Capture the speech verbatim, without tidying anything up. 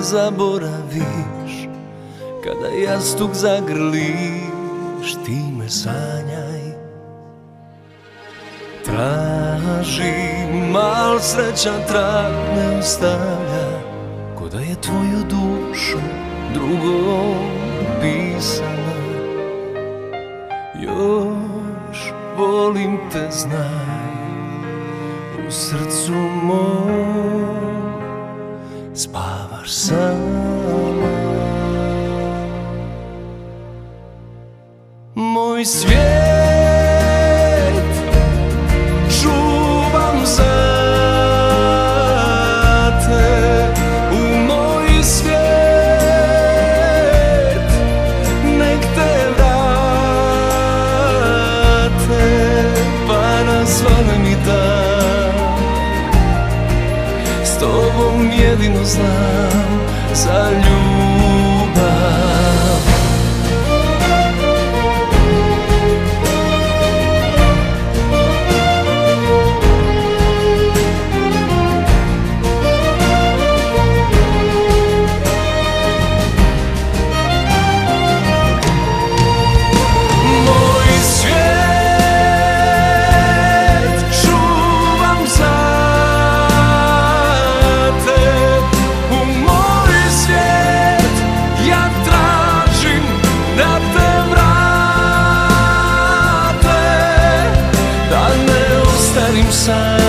zaboraviš, kada jastuk zagrliš, ti me sanjaj. Tražim, al sreća trag ne ostavlja, ko da je tvoju dušu drugom pisala. Još volim te, znaj, u srcu mom spavaš sama. Moj svijet čuvam za te, u moj svijet nek te vrate, pa nazvane mi dan. S tobom jedino znam za ljubav. Side